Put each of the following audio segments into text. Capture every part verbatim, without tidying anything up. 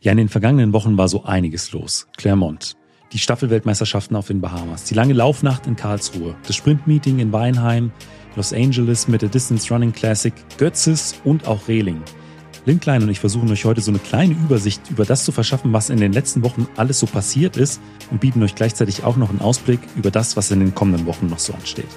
Ja, in den vergangenen Wochen war so einiges los. Clermont, die Staffelweltmeisterschaften auf den Bahamas, die lange Laufnacht in Karlsruhe, das Sprintmeeting in Weinheim, Los Angeles mit der Distance Running Classic, Götzis und auch Rehling. Lynn Klein und ich versuchen euch heute so eine kleine Übersicht über das zu verschaffen, was in den letzten Wochen alles so passiert ist und bieten euch gleichzeitig auch noch einen Ausblick über das, was in den kommenden Wochen noch so ansteht.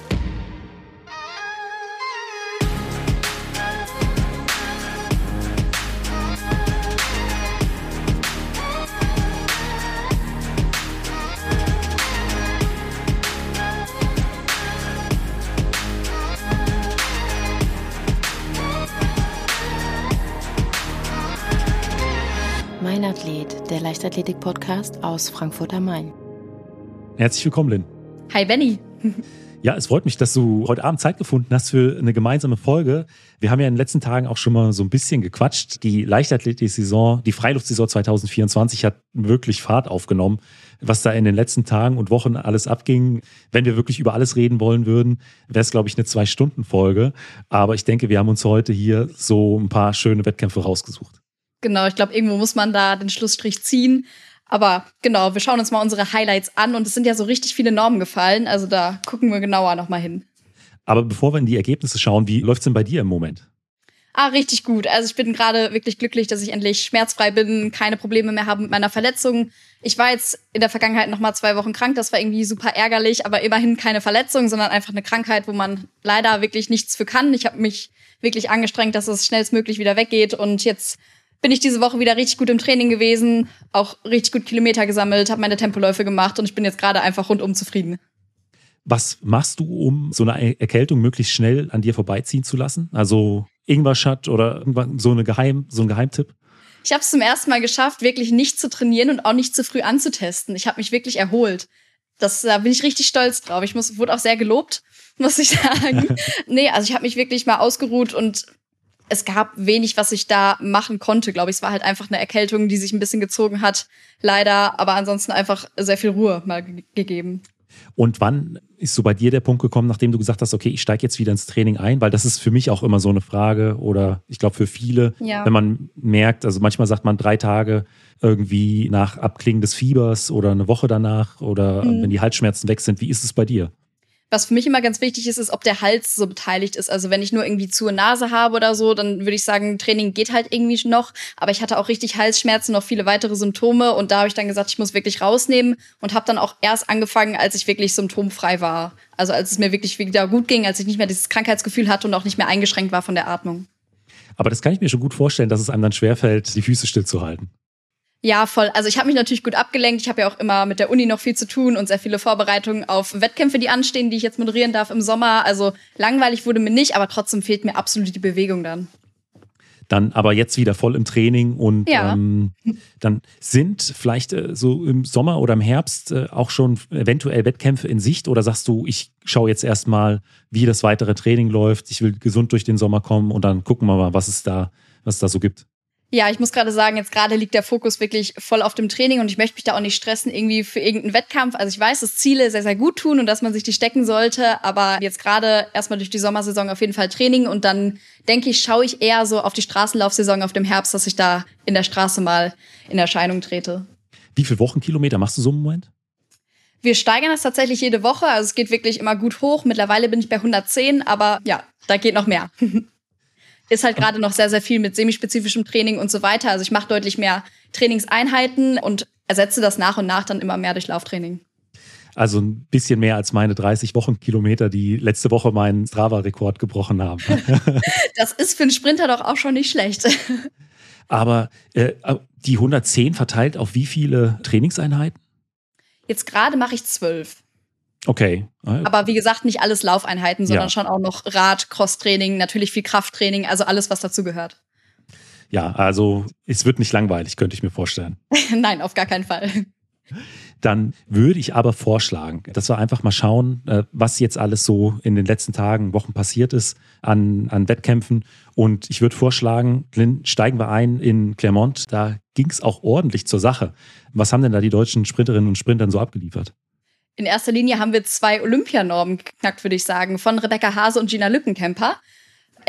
Mein Athlet, der Leichtathletik-Podcast aus Frankfurt am Main. Herzlich willkommen, Lynn. Hi, Benny. Ja, es freut mich, dass du heute Abend Zeit gefunden hast für eine gemeinsame Folge. Wir haben ja in den letzten Tagen auch schon mal so ein bisschen gequatscht. Die Leichtathletik-Saison, die Freiluftsaison zwanzig vierundzwanzig hat wirklich Fahrt aufgenommen. Was da in den letzten Tagen und Wochen alles abging, wenn wir wirklich über alles reden wollen würden, wäre es, glaube ich, eine Zwei-Stunden-Folge. Aber ich denke, wir haben uns heute hier so ein paar schöne Wettkämpfe rausgesucht. Genau, ich glaube, irgendwo muss man da den Schlussstrich ziehen. Aber genau, wir schauen uns mal unsere Highlights an und es sind ja so richtig viele Normen gefallen. Also da gucken wir genauer nochmal hin. Aber bevor wir in die Ergebnisse schauen, wie läuft es denn bei dir im Moment? Ah, richtig gut. Also ich bin gerade wirklich glücklich, dass ich endlich schmerzfrei bin, keine Probleme mehr habe mit meiner Verletzung. Ich war jetzt in der Vergangenheit noch mal zwei Wochen krank, das war irgendwie super ärgerlich, aber immerhin keine Verletzung, sondern einfach eine Krankheit, wo man leider wirklich nichts für kann. Ich habe mich wirklich angestrengt, dass es schnellstmöglich wieder weggeht und jetzt bin ich diese Woche wieder richtig gut im Training gewesen, auch richtig gut Kilometer gesammelt, habe meine Tempoläufe gemacht und ich bin jetzt gerade einfach rundum zufrieden. Was machst du, um so eine Erkältung möglichst schnell an dir vorbeiziehen zu lassen? Also Ingwer-Shot oder so, eine Geheim, so ein Geheimtipp? Ich habe es zum ersten Mal geschafft, wirklich nicht zu trainieren und auch nicht zu früh anzutesten. Ich habe mich wirklich erholt. Das, da bin ich richtig stolz drauf. Ich muss, wurde auch sehr gelobt, muss ich sagen. Nee, also ich habe mich wirklich mal ausgeruht und es gab wenig, was ich da machen konnte, glaube ich. Es war halt einfach eine Erkältung, die sich ein bisschen gezogen hat, leider. Aber ansonsten einfach sehr viel Ruhe mal ge- gegeben. Und wann ist so bei dir der Punkt gekommen, nachdem du gesagt hast, okay, ich steige jetzt wieder ins Training ein? Weil das ist für mich auch immer so eine Frage oder ich glaube für viele, ja. Wenn man merkt, also manchmal sagt man drei Tage irgendwie nach Abklingen des Fiebers oder eine Woche danach oder mhm. wenn die Halsschmerzen weg sind. Wie ist es bei dir? Was für mich immer ganz wichtig ist, ist, ob der Hals so beteiligt ist. Also wenn ich nur irgendwie zu Nase habe oder so, dann würde ich sagen, Training geht halt irgendwie noch. Aber ich hatte auch richtig Halsschmerzen, noch viele weitere Symptome. Und da habe ich dann gesagt, ich muss wirklich rausnehmen und habe dann auch erst angefangen, als ich wirklich symptomfrei war. Also als es mir wirklich wieder gut ging, als ich nicht mehr dieses Krankheitsgefühl hatte und auch nicht mehr eingeschränkt war von der Atmung. Aber das kann ich mir schon gut vorstellen, dass es einem dann schwerfällt, die Füße stillzuhalten. Ja, voll. Also ich habe mich natürlich gut abgelenkt. Ich habe ja auch immer mit der Uni noch viel zu tun und sehr viele Vorbereitungen auf Wettkämpfe, die anstehen, die ich jetzt moderieren darf im Sommer. Also langweilig wurde mir nicht, aber trotzdem fehlt mir absolut die Bewegung dann. Dann aber jetzt wieder voll im Training und ja. ähm, dann sind vielleicht äh, so im Sommer oder im Herbst äh, auch schon eventuell Wettkämpfe in Sicht oder sagst du, ich schaue jetzt erstmal, wie das weitere Training läuft. Ich will gesund durch den Sommer kommen und dann gucken wir mal, was es da, was es da so gibt. Ja, ich muss gerade sagen, jetzt gerade liegt der Fokus wirklich voll auf dem Training und ich möchte mich da auch nicht stressen irgendwie für irgendeinen Wettkampf. Also ich weiß, dass Ziele sehr, sehr gut tun und dass man sich die stecken sollte, aber jetzt gerade erstmal durch die Sommersaison auf jeden Fall Training und dann denke ich, schaue ich eher so auf die Straßenlaufsaison auf dem Herbst, dass ich da in der Straße mal in Erscheinung trete. Wie viele Wochenkilometer machst du so im Moment? Wir steigern das tatsächlich jede Woche, also es geht wirklich immer gut hoch. Mittlerweile bin ich bei hundertzehn, aber ja, da geht noch mehr. Ist halt gerade noch sehr, sehr viel mit semispezifischem Training und so weiter. Also ich mache deutlich mehr Trainingseinheiten und ersetze das nach und nach dann immer mehr durch Lauftraining. Also ein bisschen mehr als meine dreißig Wochenkilometer, die letzte Woche meinen Strava-Rekord gebrochen haben. Das ist für einen Sprinter doch auch schon nicht schlecht. Aber äh, die hundertzehn verteilt auf wie viele Trainingseinheiten? Jetzt gerade mache ich zwölf. Okay. Aber wie gesagt, nicht alles Laufeinheiten, sondern ja. schon auch noch Rad, Crosstraining, natürlich viel Krafttraining, also alles, was dazu gehört. Ja, also es wird nicht langweilig, könnte ich mir vorstellen. Nein, auf gar keinen Fall. Dann würde ich aber vorschlagen, dass wir einfach mal schauen, was jetzt alles so in den letzten Tagen, Wochen passiert ist an, an Wettkämpfen. Und ich würde vorschlagen, Lynn, steigen wir ein in Clermont. Da ging es auch ordentlich zur Sache. Was haben denn da die deutschen Sprinterinnen und Sprinter so abgeliefert? In erster Linie haben wir zwei Olympianormen geknackt, würde ich sagen, von Rebecca Hase und Gina Lückenkämper.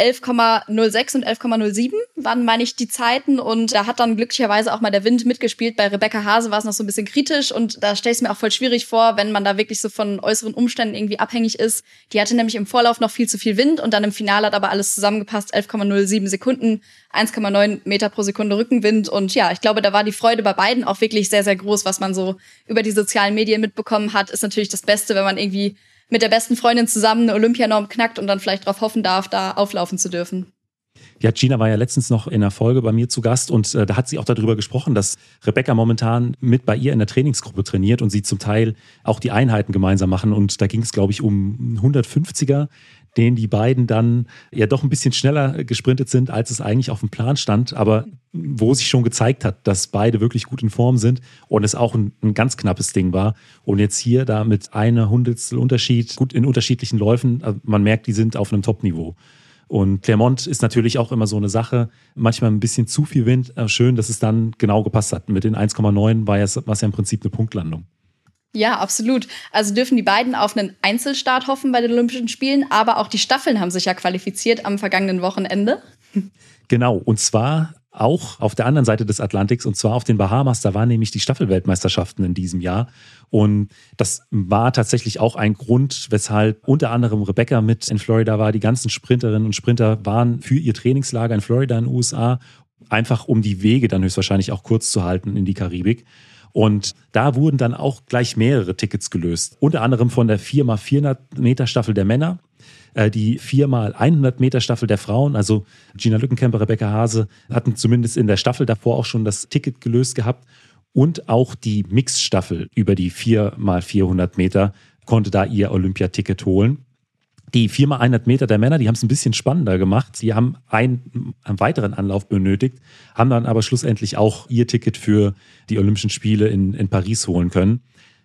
elf Komma null sechs und elf Komma null sieben waren, meine ich, die Zeiten. Und da hat dann glücklicherweise auch mal der Wind mitgespielt. Bei Rebecca Haase war es noch so ein bisschen kritisch. Und da stelle ich es mir auch voll schwierig vor, wenn man da wirklich so von äußeren Umständen irgendwie abhängig ist. Die hatte nämlich im Vorlauf noch viel zu viel Wind. Und dann im Finale hat aber alles zusammengepasst. elf Komma null sieben Sekunden, eins Komma neun Meter pro Sekunde Rückenwind. Und ja, ich glaube, da war die Freude bei beiden auch wirklich sehr, sehr groß. Was man so über die sozialen Medien mitbekommen hat, ist natürlich das Beste, wenn man irgendwie mit der besten Freundin zusammen eine Olympianorm knackt und dann vielleicht darauf hoffen darf, da auflaufen zu dürfen. Ja, Gina war ja letztens noch in einer Folge bei mir zu Gast und äh, da hat sie auch darüber gesprochen, dass Rebecca momentan mit bei ihr in der Trainingsgruppe trainiert und sie zum Teil auch die Einheiten gemeinsam machen. Und da ging es, glaube ich, um hundertfünfziger, den die beiden dann ja doch ein bisschen schneller gesprintet sind, als es eigentlich auf dem Plan stand, aber wo sich schon gezeigt hat, dass beide wirklich gut in Form sind und es auch ein, ein ganz knappes Ding war. Und jetzt hier da mit einer Hundertstel Unterschied, gut in unterschiedlichen Läufen, man merkt, die sind auf einem Top-Niveau. Und Clermont ist natürlich auch immer so eine Sache, manchmal ein bisschen zu viel Wind, schön, dass es dann genau gepasst hat. Mit den eins Komma neun war es ja im Prinzip eine Punktlandung. Ja, absolut. Also dürfen die beiden auf einen Einzelstart hoffen bei den Olympischen Spielen, aber auch die Staffeln haben sich ja qualifiziert am vergangenen Wochenende. Genau, und zwar auch auf der anderen Seite des Atlantiks, und zwar auf den Bahamas. Da waren nämlich die Staffelweltmeisterschaften in diesem Jahr. Und das war tatsächlich auch ein Grund, weshalb unter anderem Rebecca mit in Florida war. Die ganzen Sprinterinnen und Sprinter waren für ihr Trainingslager in Florida in den U S A, einfach um die Wege dann höchstwahrscheinlich auch kurz zu halten in die Karibik. Und da wurden dann auch gleich mehrere Tickets gelöst. Unter anderem von der vier mal vierhundert Meter Staffel der Männer, die vier mal hundert Meter Staffel der Frauen. Also Gina Lückenkämper, Rebecca Haase hatten zumindest in der Staffel davor auch schon das Ticket gelöst gehabt. Und auch die Mixed-Staffel über die vier mal vierhundert Meter konnte da ihr Olympiaticket holen. Die vier mal hundert Meter der Männer, die haben es ein bisschen spannender gemacht. Die haben einen, einen weiteren Anlauf benötigt, haben dann aber schlussendlich auch ihr Ticket für die Olympischen Spiele in, in Paris holen können.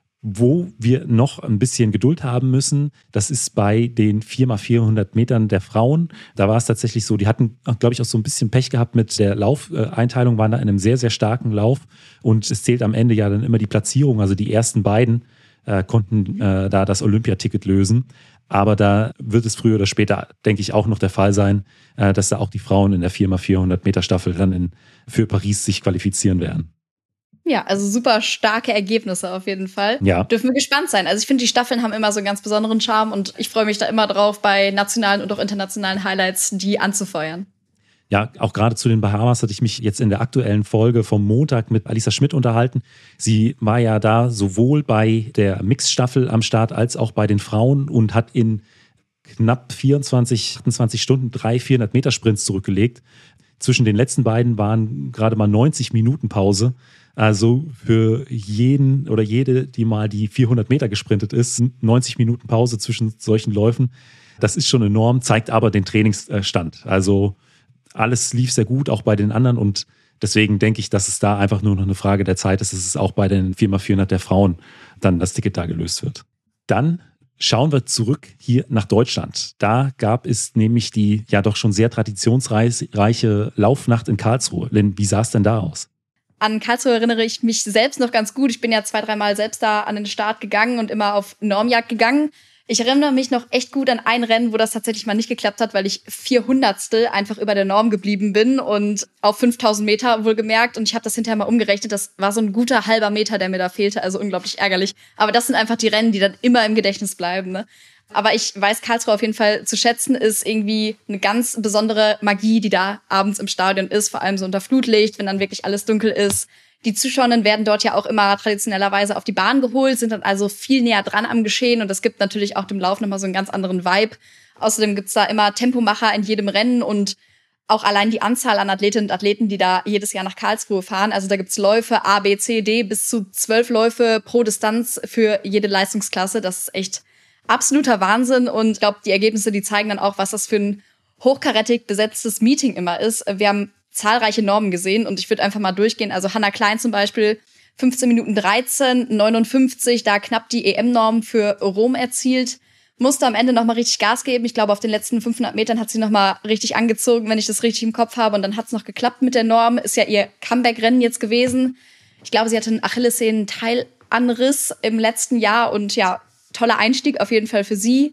Wo wir noch ein bisschen Geduld haben müssen, das ist bei den vier mal vierhundert Metern der Frauen. Da war es tatsächlich so, die hatten, glaube ich, auch so ein bisschen Pech gehabt mit der Laufeinteilung, waren da in einem sehr, sehr starken Lauf. Und es zählt am Ende ja dann immer die Platzierung. Also die ersten beiden äh, konnten äh, da das Olympiaticket lösen. Aber da wird es früher oder später, denke ich, auch noch der Fall sein, äh, dass da auch die Frauen in der vier mal vierhundert Meter Staffel dann in, für Paris sich qualifizieren werden. Ja, also super starke Ergebnisse auf jeden Fall. Ja. Dürfen wir gespannt sein. Also ich finde, die Staffeln haben immer so einen ganz besonderen Charme und ich freue mich da immer drauf, bei nationalen und auch internationalen Highlights die anzufeuern. Ja, auch gerade zu den Bahamas hatte ich mich jetzt in der aktuellen Folge vom Montag mit Alisa Schmidt unterhalten. Sie war ja da sowohl bei der Mixstaffel am Start als auch bei den Frauen und hat in knapp vierundzwanzig, achtundzwanzig Stunden drei vierhundert Meter Sprints zurückgelegt. Zwischen den letzten beiden waren gerade mal neunzig Minuten Pause. Also für jeden oder jede, die mal die vierhundert Meter gesprintet ist, neunzig Minuten Pause zwischen solchen Läufen. Das ist schon enorm, zeigt aber den Trainingsstand. Also alles lief sehr gut, auch bei den anderen. Und deswegen denke ich, dass es da einfach nur noch eine Frage der Zeit ist, dass es auch bei den vier mal vierhundert der Frauen dann das Ticket da gelöst wird. Dann schauen wir zurück hier nach Deutschland. Da gab es nämlich die ja doch schon sehr traditionsreiche Laufnacht in Karlsruhe. Lynn, wie sah es denn da aus? An Karlsruhe erinnere ich mich selbst noch ganz gut. Ich bin ja zwei, dreimal selbst da an den Start gegangen und immer auf Normjagd gegangen. Ich erinnere mich noch echt gut an ein Rennen, wo das tatsächlich mal nicht geklappt hat, weil ich vierhundertstel einfach über der Norm geblieben bin und auf fünftausend Meter wohlgemerkt. Und ich habe das hinterher mal umgerechnet. Das war so ein guter halber Meter, der mir da fehlte. Also unglaublich ärgerlich. Aber das sind einfach die Rennen, die dann immer im Gedächtnis bleiben, ne? Aber ich weiß Karlsruhe auf jeden Fall zu schätzen, ist irgendwie eine ganz besondere Magie, die da abends im Stadion ist, vor allem so unter Flutlicht, wenn dann wirklich alles dunkel ist. Die Zuschauerinnen werden dort ja auch immer traditionellerweise auf die Bahn geholt, sind dann also viel näher dran am Geschehen und das gibt natürlich auch dem Lauf nochmal so einen ganz anderen Vibe. Außerdem gibt's da immer Tempomacher in jedem Rennen und auch allein die Anzahl an Athletinnen und Athleten, die da jedes Jahr nach Karlsruhe fahren. Also da gibt's Läufe A, B, C, D, bis zu zwölf Läufe pro Distanz für jede Leistungsklasse. Das ist echt absoluter Wahnsinn und ich glaube, die Ergebnisse, die zeigen dann auch, was das für ein hochkarätig besetztes Meeting immer ist. Wir haben zahlreiche Normen gesehen und ich würde einfach mal durchgehen. Also Hannah Klein zum Beispiel, fünfzehn Minuten dreizehn, neunundfünfzig, da knapp die E M-Norm für Rom erzielt. Musste am Ende nochmal richtig Gas geben. Ich glaube, auf den letzten fünfhundert Metern hat sie nochmal richtig angezogen, wenn ich das richtig im Kopf habe. Und dann hat es noch geklappt mit der Norm. Ist ja ihr Comeback-Rennen jetzt gewesen. Ich glaube, sie hatte einen Achillessehnen-Teilanriss im letzten Jahr und ja, toller Einstieg auf jeden Fall für sie.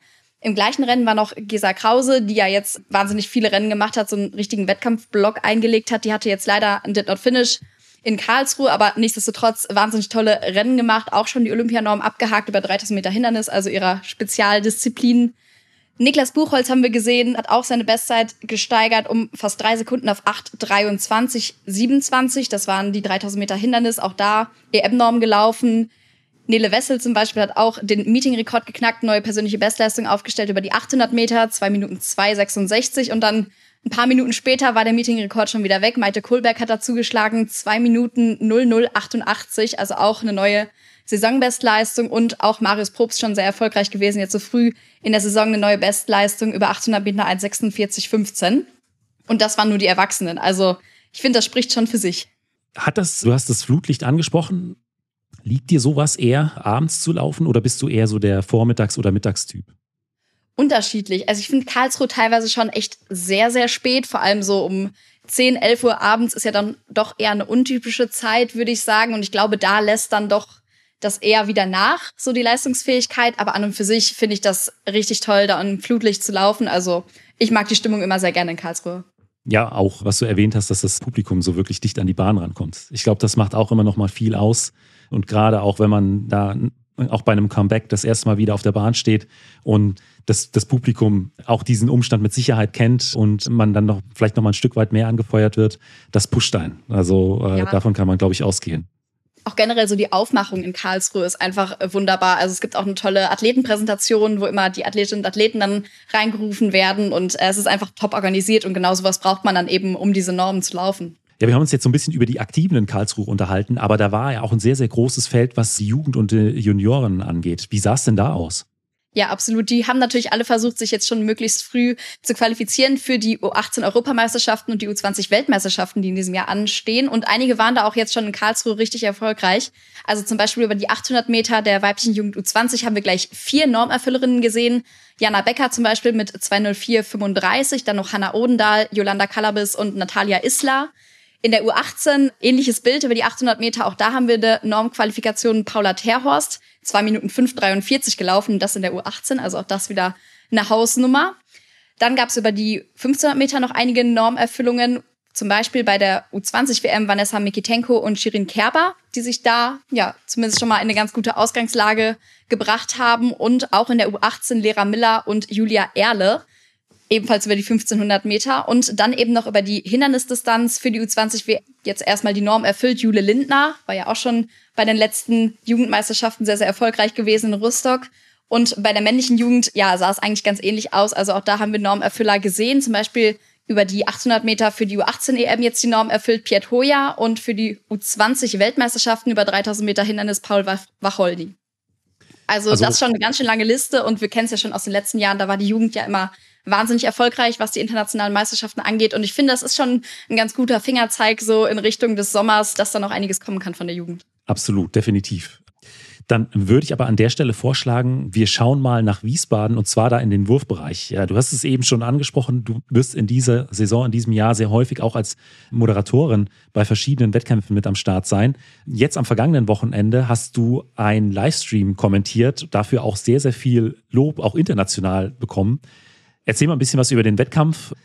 Im gleichen Rennen war noch Gesa Krause, die ja jetzt wahnsinnig viele Rennen gemacht hat, so einen richtigen Wettkampfblock eingelegt hat. Die hatte jetzt leider ein Did Not Finish in Karlsruhe, aber nichtsdestotrotz wahnsinnig tolle Rennen gemacht. Auch schon die Olympianorm abgehakt über dreitausend Meter Hindernis, also ihrer Spezialdisziplin. Niklas Buchholz haben wir gesehen, hat auch seine Bestzeit gesteigert um fast drei Sekunden auf acht dreiundzwanzig siebenundzwanzig. Das waren die dreitausend Meter Hindernis, auch da E M-Norm gelaufen. Nele Wessel zum Beispiel hat auch den Meeting-Rekord geknackt, neue persönliche Bestleistung aufgestellt über die achthundert Meter, zwei Minuten zwei sechsundsechzig. Und dann ein paar Minuten später war der Meeting-Rekord schon wieder weg. Maite Kohlberg hat dazu geschlagen, zwei Minuten null null achtundachtzig, also auch eine neue Saisonbestleistung. Und auch Marius Probst schon sehr erfolgreich gewesen, jetzt so früh in der Saison eine neue Bestleistung über achthundert Meter eins sechsundvierzig fünfzehn. Und das waren nur die Erwachsenen. Also ich finde, das spricht schon für sich. Hat das, du hast das Flutlicht angesprochen, liegt dir sowas eher, abends zu laufen, oder bist du eher so der Vormittags- oder Mittagstyp? Unterschiedlich. Also ich finde Karlsruhe teilweise schon echt sehr, sehr spät. Vor allem so um zehn, elf Uhr abends ist ja dann doch eher eine untypische Zeit, würde ich sagen. Und ich glaube, da lässt dann doch das eher wieder nach, so die Leistungsfähigkeit. Aber an und für sich finde ich das richtig toll, da im Flutlicht zu laufen. Also ich mag die Stimmung immer sehr gerne in Karlsruhe. Ja, auch was du erwähnt hast, dass das Publikum so wirklich dicht an die Bahn rankommt. Ich glaube, das macht auch immer noch mal viel aus. Und gerade auch, wenn man da auch bei einem Comeback das erste Mal wieder auf der Bahn steht und das, das Publikum auch diesen Umstand mit Sicherheit kennt und man dann noch vielleicht noch mal ein Stück weit mehr angefeuert wird, das pusht einen. Also äh, ja. Davon kann man, glaube ich, ausgehen. Auch generell so die Aufmachung in Karlsruhe ist einfach wunderbar. Also es gibt auch eine tolle Athletenpräsentation, wo immer die Athletinnen und Athleten dann reingerufen werden. Und es ist einfach top organisiert und genau sowas braucht man dann eben, um diese Normen zu laufen. Ja, wir haben uns jetzt so ein bisschen über die Aktiven in Karlsruhe unterhalten, aber da war ja auch ein sehr, sehr großes Feld, was die Jugend und die Junioren angeht. Wie sah es denn da aus? Ja, absolut. Die haben natürlich alle versucht, sich jetzt schon möglichst früh zu qualifizieren für die U achtzehn Europameisterschaften und die U zwanzig Weltmeisterschaften, die in diesem Jahr anstehen. Und einige waren da auch jetzt schon in Karlsruhe richtig erfolgreich. Also zum Beispiel über die achthundert Meter der weiblichen Jugend U zwanzig haben wir gleich vier Normerfüllerinnen gesehen. Jana Becker zum Beispiel mit zwei null vier fünfunddreißig, dann noch Hanna Odendahl, Jolanda Kalabis und Natalia Isler. In der U achtzehn ähnliches Bild über die achthundert Meter. Auch da haben wir eine Normqualifikation Paula Terhorst. zwei Minuten fünf dreiundvierzig gelaufen. Das in der U achtzehn. Also auch das wieder eine Hausnummer. Dann gab es über die fünfzehnhundert Meter noch einige Normerfüllungen. Zum Beispiel bei der U zwanzig W M Vanessa Mikitenko und Shirin Kerber, die sich da ja zumindest schon mal in eine ganz gute Ausgangslage gebracht haben. Und auch in der U achtzehn Lera Miller und Julia Erle. Ebenfalls über die fünfzehnhundert Meter und dann eben noch über die Hindernisdistanz für die U zwanzig W M. Jetzt erstmal die Norm erfüllt. Jule Lindner war ja auch schon bei den letzten Jugendmeisterschaften sehr, sehr erfolgreich gewesen in Rostock. Und bei der männlichen Jugend, ja, sah es eigentlich ganz ähnlich aus. Also auch da haben wir Normerfüller gesehen. Zum Beispiel über die achthundert Meter für die U achtzehn E M jetzt die Norm erfüllt Piet Hoja und für die U zwanzig Weltmeisterschaften über dreitausend Meter Hindernis Paul Wacholdi. Also, also das ist schon eine ganz schön lange Liste und wir kennen es ja schon aus den letzten Jahren. Da war die Jugend ja immer wahnsinnig erfolgreich, was die internationalen Meisterschaften angeht. Und ich finde, das ist schon ein ganz guter Fingerzeig so in Richtung des Sommers, dass da noch einiges kommen kann von der Jugend. Absolut, definitiv. Dann würde ich aber an der Stelle vorschlagen, wir schauen mal nach Wiesbaden und zwar da in den Wurfbereich. Ja, du hast es eben schon angesprochen, du wirst in dieser Saison, in diesem Jahr sehr häufig auch als Moderatorin bei verschiedenen Wettkämpfen mit am Start sein. Jetzt am vergangenen Wochenende hast du einen Livestream kommentiert, dafür auch sehr, sehr viel Lob, auch international bekommen. Erzähl mal ein bisschen was über den Wettkampf.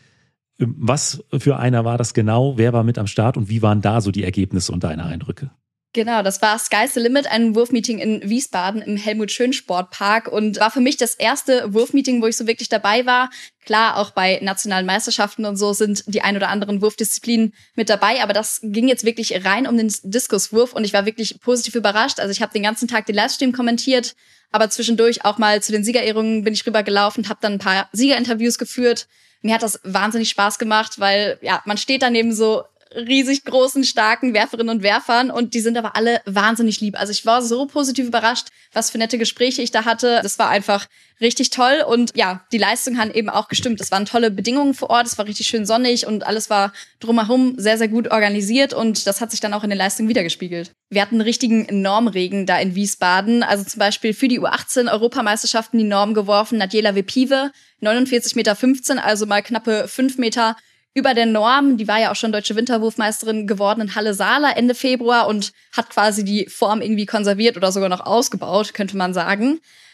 Was für einer war das genau? Wer war mit am Start und wie waren da so die Ergebnisse und deine Eindrücke? Genau, das war Sky's the Limit, ein Wurfmeeting in Wiesbaden im Helmut-Schön-Sportpark und war für mich das erste Wurfmeeting, wo ich so wirklich dabei war. Klar, auch bei nationalen Meisterschaften und so sind die ein oder anderen Wurfdisziplinen mit dabei, aber das ging jetzt wirklich rein um den Diskuswurf und ich war wirklich positiv überrascht. Also ich habe den ganzen Tag den Livestream kommentiert, aber zwischendurch auch mal zu den Siegerehrungen bin ich rübergelaufen, habe dann ein paar Siegerinterviews geführt. Mir hat das wahnsinnig Spaß gemacht, weil ja, man steht da neben so riesig großen, starken Werferinnen und Werfern und die sind aber alle wahnsinnig lieb. Also ich war so positiv überrascht, was für nette Gespräche ich da hatte. Das war einfach richtig toll und ja, die Leistungen haben eben auch gestimmt. Es waren tolle Bedingungen vor Ort, es war richtig schön sonnig und alles war drumherum sehr, sehr gut organisiert und das hat sich dann auch in den Leistungen wiedergespiegelt. Wir hatten einen richtigen Normregen da in Wiesbaden, also zum Beispiel für die U achtzehn Europameisterschaften die Norm geworfen, Nadjela Vepive, neunundvierzig Meter fünfzehn, also mal knappe fünf Meter über der Norm. Die war ja auch schon deutsche Winterwurfmeisterin geworden in Halle-Saale Ende Februar und hat quasi die Form irgendwie konserviert oder sogar noch ausgebaut, könnte man sagen.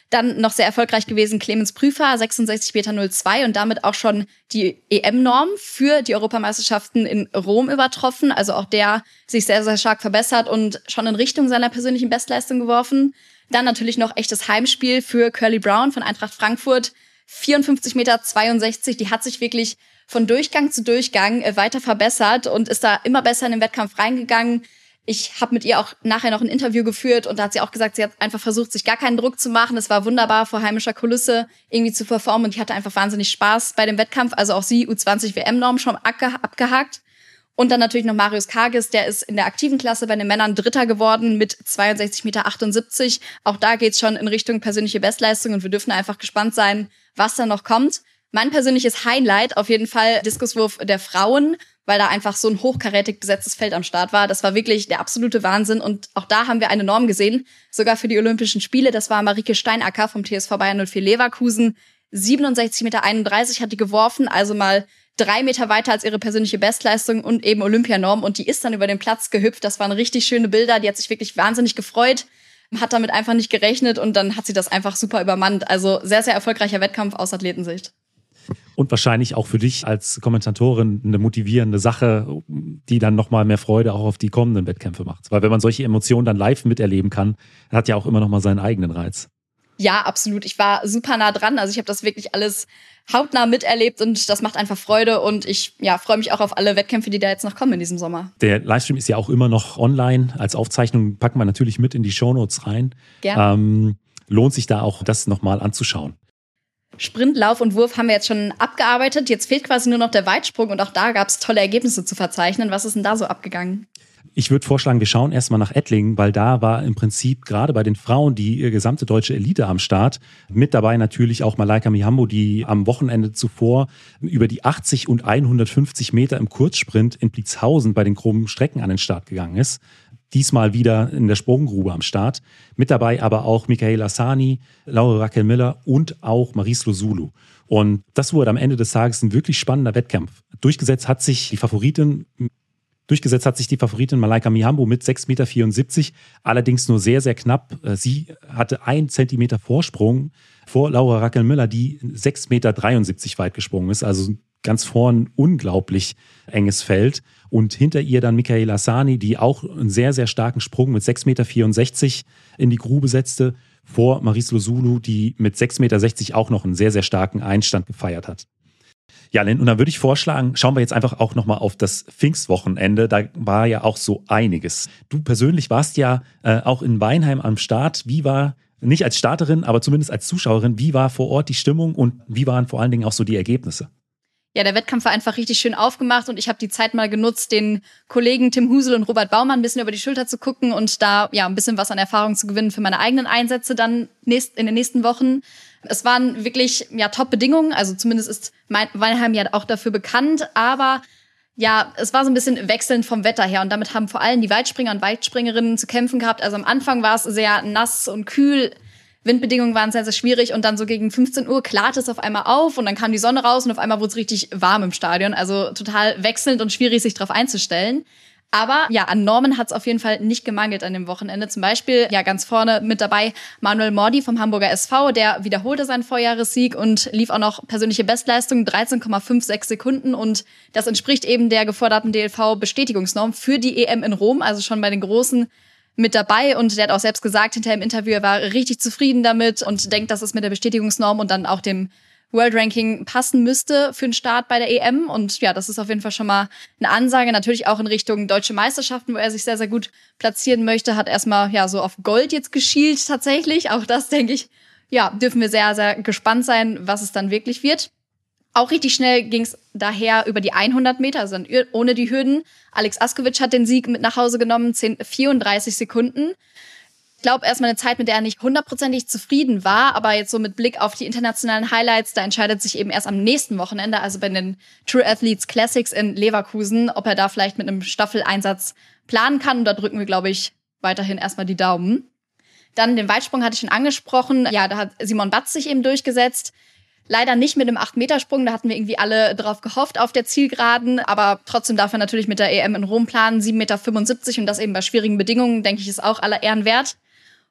Dann noch sehr erfolgreich gewesen Clemens Prüfer, sechsundsechzig Meter null zwei und damit auch schon die E M-Norm für die Europameisterschaften in Rom übertroffen. Also auch der sich sehr, sehr stark verbessert und schon in Richtung seiner persönlichen Bestleistung geworfen. Dann natürlich noch echtes Heimspiel für Curly Brown von Eintracht Frankfurt, vierundfünfzig Meter zweiundsechzig. Die hat sich wirklich von Durchgang zu Durchgang weiter verbessert und ist da immer besser in den Wettkampf reingegangen. Ich habe mit ihr auch nachher noch ein Interview geführt und da hat sie auch gesagt, sie hat einfach versucht, sich gar keinen Druck zu machen. Es war wunderbar, vor heimischer Kulisse irgendwie zu performen und ich hatte einfach wahnsinnig Spaß bei dem Wettkampf. Also auch sie, U zwanzig W M-Norm schon abgehakt. Und dann natürlich noch Marius Kargis, der ist in der aktiven Klasse bei den Männern Dritter geworden mit zweiundsechzig Meter achtundsiebzig. Auch da geht's schon in Richtung persönliche Bestleistung und wir dürfen einfach gespannt sein, was da noch kommt. Mein persönliches Highlight auf jeden Fall Diskuswurf der Frauen, weil da einfach so ein hochkarätig besetztes Feld am Start war. Das war wirklich der absolute Wahnsinn und auch da haben wir eine Norm gesehen, sogar für die Olympischen Spiele. Das war Marike Steinacker vom T S V Bayern null vier Leverkusen. siebenundsechzig Meter einunddreißig hat die geworfen, also mal drei Meter weiter als ihre persönliche Bestleistung und eben Olympianorm. Und die ist dann über den Platz gehüpft. Das waren richtig schöne Bilder. Die hat sich wirklich wahnsinnig gefreut, hat damit einfach nicht gerechnet und dann hat sie das einfach super übermannt. Also sehr, sehr erfolgreicher Wettkampf aus Athletensicht. Und wahrscheinlich auch für dich als Kommentatorin eine motivierende Sache, die dann nochmal mehr Freude auch auf die kommenden Wettkämpfe macht. Weil wenn man solche Emotionen dann live miterleben kann, hat ja auch immer nochmal seinen eigenen Reiz. Ja, absolut. Ich war super nah dran. Also ich habe das wirklich alles hautnah miterlebt und das macht einfach Freude. Und ich ja, freue mich auch auf alle Wettkämpfe, die da jetzt noch kommen in diesem Sommer. Der Livestream ist ja auch immer noch online. Als Aufzeichnung packen wir natürlich mit in die Shownotes rein. Gerne. Ähm, lohnt sich da auch, das nochmal anzuschauen. Sprint, Lauf und Wurf haben wir jetzt schon abgearbeitet. Jetzt fehlt quasi nur noch der Weitsprung und auch da gab es tolle Ergebnisse zu verzeichnen. Was ist denn da so abgegangen? Ich würde vorschlagen, wir schauen erstmal nach Ettlingen, weil da war im Prinzip gerade bei den Frauen die gesamte deutsche Elite am Start. Mit dabei natürlich auch Malaika Mihambo, die am Wochenende zuvor über die achtzig und hundertfünfzig Meter im Kurzsprint in Blitzhausen bei den groben Strecken an den Start gegangen ist. Diesmal wieder in der Sprunggrube am Start. Mit dabei aber auch Michaela Sani, Laura Raquel Miller und auch Maris Losulu. Und das wurde am Ende des Tages ein wirklich spannender Wettkampf. Durchgesetzt hat sich die Favoritin, durchgesetzt hat sich die Favoritin Malaika Mihambo mit sechs Meter vierundsiebzig, allerdings nur sehr, sehr knapp. Sie hatte einen Zentimeter Vorsprung vor Laura Raquel Miller, die sechs Meter dreiundsiebzig weit gesprungen ist. Also ganz vorn unglaublich enges Feld. Und hinter ihr dann Michaela Sani, die auch einen sehr, sehr starken Sprung mit sechs Meter vierundsechzig in die Grube setzte, vor Maris Losulu, die mit sechs Meter sechzig auch noch einen sehr, sehr starken Einstand gefeiert hat. Ja, Lynn, und dann würde ich vorschlagen, schauen wir jetzt einfach auch nochmal auf das Pfingstwochenende. Da war ja auch so einiges. Du persönlich warst ja äh, auch in Weinheim am Start. Wie war, nicht als Starterin, aber zumindest als Zuschauerin, wie war vor Ort die Stimmung und wie waren vor allen Dingen auch so die Ergebnisse? Ja, der Wettkampf war einfach richtig schön aufgemacht und ich habe die Zeit mal genutzt, den Kollegen Tim Husel und Robert Baumann ein bisschen über die Schulter zu gucken und da ja ein bisschen was an Erfahrung zu gewinnen für meine eigenen Einsätze dann nächst, in den nächsten Wochen. Es waren wirklich ja Top-Bedingungen, also zumindest ist Weinheim ja auch dafür bekannt, aber ja, es war so ein bisschen wechselnd vom Wetter her und damit haben vor allem die Weitspringer und Weitspringerinnen zu kämpfen gehabt. Also am Anfang war es sehr nass und kühl. Windbedingungen waren sehr, sehr schwierig und dann so gegen fünfzehn Uhr klarte es auf einmal auf und dann kam die Sonne raus und auf einmal wurde es richtig warm im Stadion. Also total wechselnd und schwierig, sich darauf einzustellen. Aber ja, an Normen hat es auf jeden Fall nicht gemangelt an dem Wochenende. Zum Beispiel, ja, ganz vorne mit dabei Manuel Mordi vom Hamburger S V, der wiederholte seinen Vorjahressieg und lief auch noch persönliche Bestleistung, dreizehn Komma sechsundfünfzig Sekunden. Und das entspricht eben der geforderten D L V-Bestätigungsnorm für die E M in Rom, also schon bei den Großen mit dabei. Und der hat auch selbst gesagt, hinterher im Interview, er war richtig zufrieden damit und denkt, dass es mit der Bestätigungsnorm und dann auch dem World Ranking passen müsste für den Start bei der E M. Und ja, das ist auf jeden Fall schon mal eine Ansage. Natürlich auch in Richtung Deutsche Meisterschaften, wo er sich sehr, sehr gut platzieren möchte. Hat erstmal ja so auf Gold jetzt geschielt tatsächlich. Auch das, denke ich, ja, dürfen wir sehr, sehr gespannt sein, was es dann wirklich wird. Auch richtig schnell ging es daher über die hundert Meter, also dann ohne die Hürden. Alex Askovic hat den Sieg mit nach Hause genommen, zehn Komma vierunddreißig Sekunden. Ich glaube, erstmal eine Zeit, mit der er nicht hundertprozentig zufrieden war, aber jetzt so mit Blick auf die internationalen Highlights, da entscheidet sich eben erst am nächsten Wochenende, also bei den True Athletes Classics in Leverkusen, ob er da vielleicht mit einem Staffeleinsatz planen kann. Und da drücken wir, glaube ich, weiterhin erstmal die Daumen. Dann den Weitsprung hatte ich schon angesprochen. Ja, da hat Simon Batz sich eben durchgesetzt. Leider nicht mit dem acht-Meter-Sprung, da hatten wir irgendwie alle drauf gehofft auf der Zielgeraden, aber trotzdem darf er natürlich mit der E M in Rom planen, sieben Komma fünfundsiebzig Meter und das eben bei schwierigen Bedingungen, denke ich, ist auch aller Ehren wert.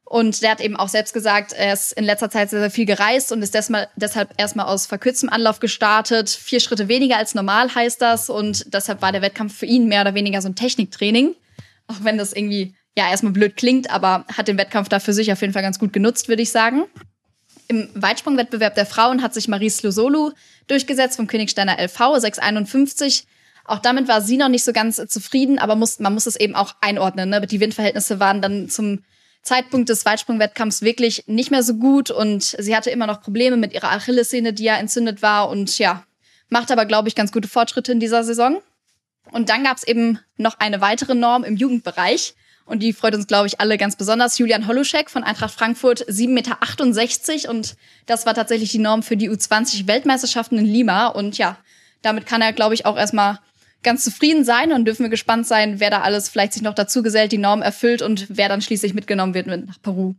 Und der hat eben auch selbst gesagt, er ist in letzter Zeit sehr, sehr viel gereist und ist desmal, deshalb erstmal aus verkürztem Anlauf gestartet. Vier Schritte weniger als normal heißt das. Und deshalb war der Wettkampf für ihn mehr oder weniger so ein Techniktraining. Auch wenn das irgendwie ja erstmal blöd klingt, aber hat den Wettkampf da für sich auf jeden Fall ganz gut genutzt, würde ich sagen. Im Weitsprungwettbewerb der Frauen hat sich Marie Slosolu durchgesetzt vom Königsteiner L V, sechs Komma einundfünfzig. Auch damit war sie noch nicht so ganz zufrieden, aber muss, man muss es eben auch einordnen. Ne? Die Windverhältnisse waren dann zum Zeitpunkt des Weitsprungwettkampfs wirklich nicht mehr so gut und sie hatte immer noch Probleme mit ihrer Achillessehne, die ja entzündet war und ja, macht aber, glaube ich, ganz gute Fortschritte in dieser Saison. Und dann gab es eben noch eine weitere Norm im Jugendbereich und die freut uns, glaube ich, alle ganz besonders. Julian Holuschek von Eintracht Frankfurt, sieben Komma achtundsechzig Meter und das war tatsächlich die Norm für die U zwanzig Weltmeisterschaften in Lima und ja, damit kann er, glaube ich, auch erstmal ganz zufrieden sein und dürfen wir gespannt sein, wer da alles vielleicht sich noch dazu gesellt, die Norm erfüllt und wer dann schließlich mitgenommen wird nach Peru.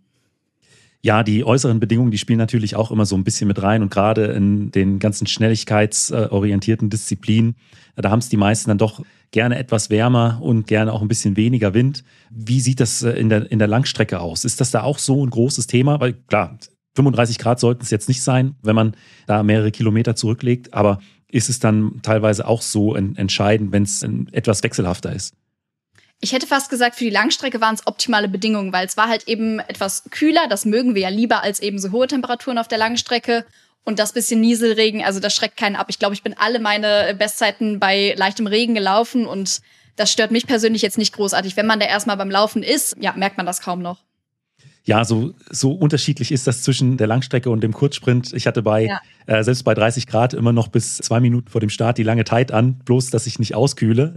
Ja, die äußeren Bedingungen, die spielen natürlich auch immer so ein bisschen mit rein und gerade in den ganzen schnelligkeitsorientierten Disziplinen, da haben es die meisten dann doch gerne etwas wärmer und gerne auch ein bisschen weniger Wind. Wie sieht das in der, in der Langstrecke aus? Ist das da auch so ein großes Thema? Weil klar, fünfunddreißig Grad sollten es jetzt nicht sein, wenn man da mehrere Kilometer zurücklegt, aber ist es dann teilweise auch so entscheidend, wenn es etwas wechselhafter ist? Ich hätte fast gesagt, für die Langstrecke waren es optimale Bedingungen, weil es war halt eben etwas kühler. Das mögen wir ja lieber als eben so hohe Temperaturen auf der Langstrecke. Und das bisschen Nieselregen, also das schreckt keinen ab. Ich glaube, ich bin alle meine Bestzeiten bei leichtem Regen gelaufen und das stört mich persönlich jetzt nicht großartig. Wenn man da erstmal beim Laufen ist, ja, merkt man das kaum noch. Ja, so, so unterschiedlich ist das zwischen der Langstrecke und dem Kurzsprint. Ich hatte bei, ja. äh, selbst bei dreißig Grad immer noch bis zwei Minuten vor dem Start die lange Zeit an, bloß, dass ich nicht auskühle.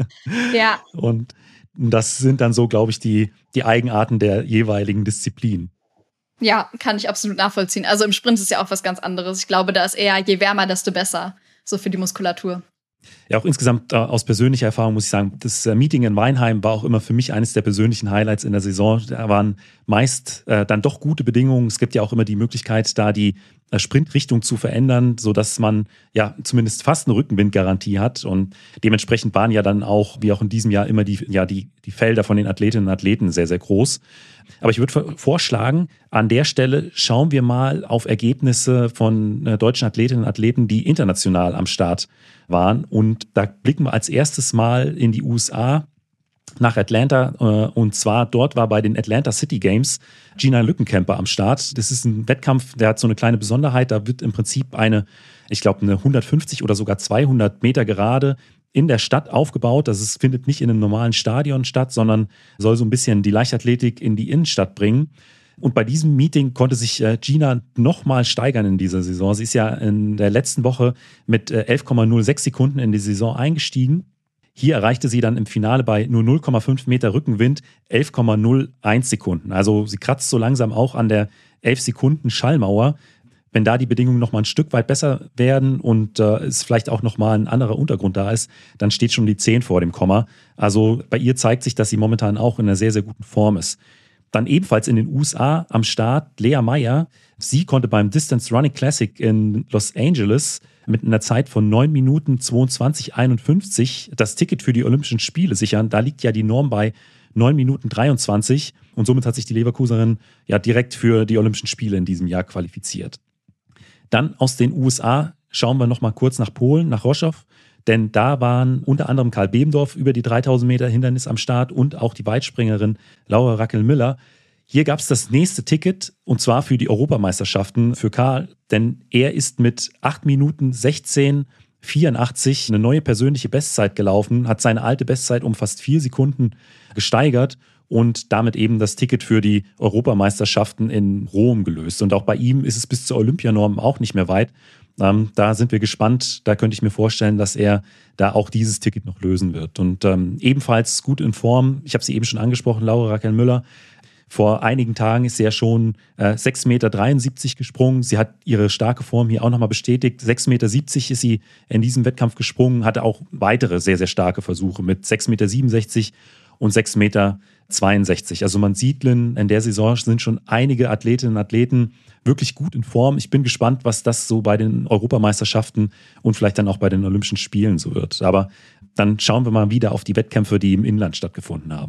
Ja. Und das sind dann so, glaube ich, die, die Eigenarten der jeweiligen Disziplin. Ja, kann ich absolut nachvollziehen. Also im Sprint ist ja auch was ganz anderes. Ich glaube, da ist eher je wärmer, desto besser, so für die Muskulatur. Ja, auch insgesamt äh, aus persönlicher Erfahrung muss ich sagen, das äh, Meeting in Weinheim war auch immer für mich eines der persönlichen Highlights in der Saison. Da waren meist äh, dann doch gute Bedingungen. Es gibt ja auch immer die Möglichkeit, da die äh, Sprintrichtung zu verändern, sodass man ja zumindest fast eine Rückenwindgarantie hat. Und dementsprechend waren ja dann auch, wie auch in diesem Jahr, immer die, ja, die, die Felder von den Athletinnen und Athleten sehr, sehr groß. Aber ich würde vorschlagen, an der Stelle schauen wir mal auf Ergebnisse von äh, deutschen Athletinnen und Athleten, die international am Start waren. Und da blicken wir als erstes mal in die U S A nach Atlanta. Äh, und zwar dort war bei den Atlanta City Games Gina Lückenkämper am Start. Das ist ein Wettkampf, der hat so eine kleine Besonderheit. Da wird im Prinzip eine, ich glaube, eine hundertfünfzig oder sogar zweihundert Meter Gerade in der Stadt aufgebaut. Das ist, findet nicht in einem normalen Stadion statt, sondern soll so ein bisschen die Leichtathletik in die Innenstadt bringen. Und bei diesem Meeting konnte sich äh, Gina nochmal steigern in dieser Saison. Sie ist ja in der letzten Woche mit äh, elf Komma null sechs Sekunden in die Saison eingestiegen. Hier erreichte sie dann im Finale bei nur null Komma fünf Meter Rückenwind elf Komma null eins Sekunden. Also sie kratzt so langsam auch an der elf Sekunden Schallmauer. Wenn da die Bedingungen noch mal ein Stück weit besser werden und äh, es vielleicht auch noch mal ein anderer Untergrund da ist, dann steht schon die zehn vor dem Komma. Also bei ihr zeigt sich, dass sie momentan auch in einer sehr, sehr guten Form ist. Dann ebenfalls in den U S A am Start Lea Meyer. Sie konnte beim Distance Running Classic in Los Angeles mit einer Zeit von neun Minuten zweiundzwanzig einundfünfzig das Ticket für die Olympischen Spiele sichern. Da liegt ja die Norm bei neun Minuten dreiundzwanzig und somit hat sich die Leverkuserin ja direkt für die Olympischen Spiele in diesem Jahr qualifiziert. Dann aus den U S A schauen wir noch mal kurz nach Polen, nach Roschow, denn da waren unter anderem Karl Bebendorf über die dreitausend Meter Hindernis am Start und auch die Weitspringerin Laura Rackel-Müller. Hier gab es das nächste Ticket und zwar für die Europameisterschaften für Karl, denn er ist mit acht Minuten sechzehn vierundachtzig eine neue persönliche Bestzeit gelaufen, hat seine alte Bestzeit um fast vier Sekunden gesteigert und damit eben das Ticket für die Europameisterschaften in Rom gelöst. Und auch bei ihm ist es bis zur Olympianorm auch nicht mehr weit. Ähm, da sind wir gespannt. Da könnte ich mir vorstellen, dass er da auch dieses Ticket noch lösen wird. Und ähm, ebenfalls gut in Form, ich habe sie eben schon angesprochen, Laura Rackel-Müller. Vor einigen Tagen ist sie ja schon äh, sechs Komma dreiundsiebzig Meter gesprungen. Sie hat ihre starke Form hier auch nochmal bestätigt. sechs Komma siebzig Meter ist sie in diesem Wettkampf gesprungen, hatte auch weitere sehr, sehr starke Versuche mit sechs Komma siebenundsechzig Meter und sechs Komma zweiundsechzig Meter. Also man sieht, Lynn, in der Saison sind schon einige Athletinnen und Athleten wirklich gut in Form. Ich bin gespannt, was das so bei den Europameisterschaften und vielleicht dann auch bei den Olympischen Spielen so wird. Aber dann schauen wir mal wieder auf die Wettkämpfe, die im Inland stattgefunden haben.